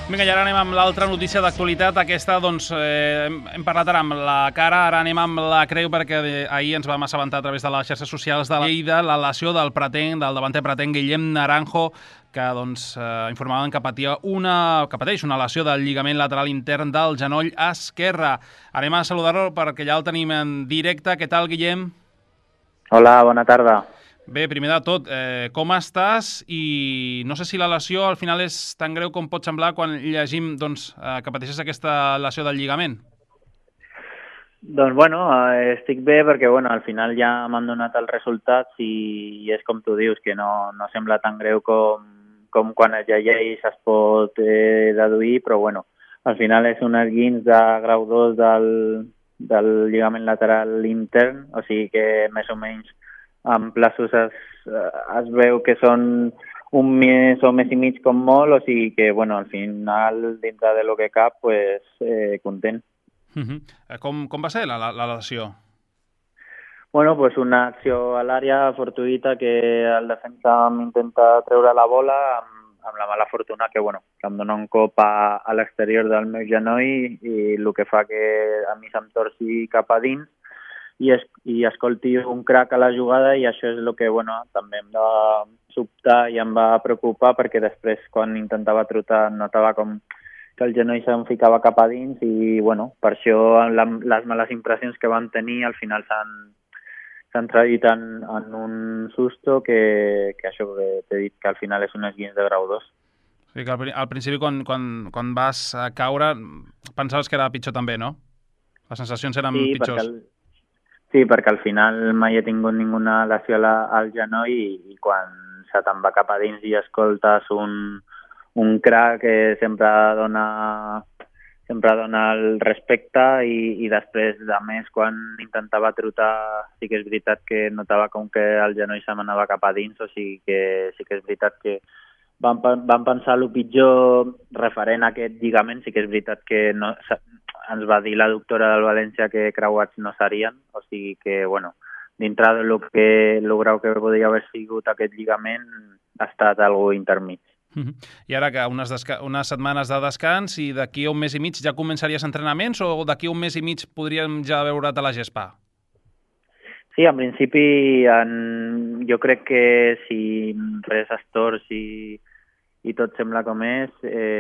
Vinga, i ara anem amb l'altra notícia d'actualitat. Aquesta, doncs, hem parlat ara amb la Cara, ara anem amb la Creu, perquè ahir ens vam assabentar a través de les xarxes socials de Lleida la lesió del davanter pretenc Guillem Naranjo, que doncs, informaven que pateix una lesió del lligament lateral intern del genoll esquerre. Anem a saludar-lo perquè ja el tenim en directe. Què tal, Guillem? Hola, bona tarda. Bé, primer de tot, com estàs? I no sé si la lesió al final és tan greu com pot semblar quan llegim que pateixes aquesta lesió del lligament. Doncs bueno, estic bé perquè al final ja m'han donat els resultats i és com tu dius, que no sembla tan greu com quan es llegeix es pot deduir, però al final és un esguinç de grau 2 del lligament lateral intern, o sigui que més o menys en plaços es veu que són un mes o mes i mig com molt, o sigui que al final dintre de lo que cap content. Com va ser la lesió? Pues una acció a l'àrea fortuïta que el defensa m'intenta treure la bola amb la mala fortuna que em dona un cop a l'exterior del meu genoll i el que fa que a mi se'm torci cap a dins i escolti un crac a la jugada, i això és el que també em va sobtar i em va preocupar, perquè després quan intentava trotar notava com que el genoll se'm ficava cap a dins i per això les males impressions que van tenir al final s'han traduït en un susto que això que t'he dit, que al final és un esguinç de grau 2. O sigui que al principi quan vas caure pensaves que era pitjor també, no? Les sensacions eren pitjors. Sí, perquè al final mai he tingut ninguna lesió al genoll i quan se te'n va cap a dins i escoltes un crac que sempre dona el respecte i després, a més, quan intentava trotar, sí que és veritat que notava com que el genoll se m'anava cap a dins, o sigui que sí que és veritat que vam pensar el pitjor referent a aquest lligament. Sí que és veritat que ens va dir la doctora del València que creuats no serien, o sigui que, dintre de lo grau que podria haver sigut aquest lligament, ha estat algo intermig. I ara que unes setmanes de descans i d'aquí a un mes i mig ja començaries entrenaments o d'aquí a un mes i mig podríem ja veure't a la gespa? Sí, en principi jo crec que si res es torci i tot sembla com és,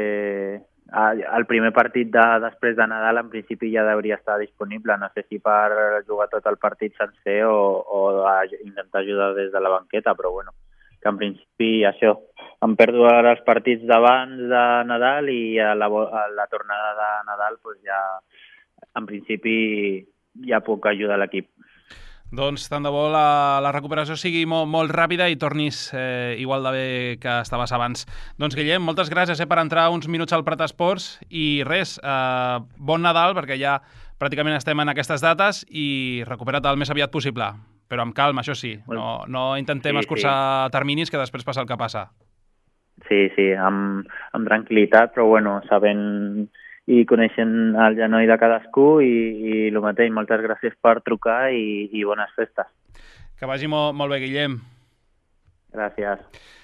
el primer partit després de Nadal en principi ja hauria estar disponible. No sé si per jugar tot el partit sencer o intentar ajudar des de la banqueta, però que en principi això, em perdo ara els partits d'abans de Nadal i a la tornada de Nadal ja en principi ja puc ajudar l'equip. Doncs tant de bo la recuperació sigui molt ràpida i tornis igual de bé que estaves abans. Doncs Guillem, moltes gràcies per entrar uns minuts al Prat Esports i res, bon Nadal, perquè ja pràcticament estem en aquestes dates, i recupera't el més aviat possible. Però amb calma, això sí. No intentem escurçar terminis, que després passa el que passa. Sí, amb tranquil·litat, però sabent i coneixent el genoll de cadascú i el mateix. Moltes gràcies per trucar i bones festes. Que vagi molt bé, Guillem. Gràcies.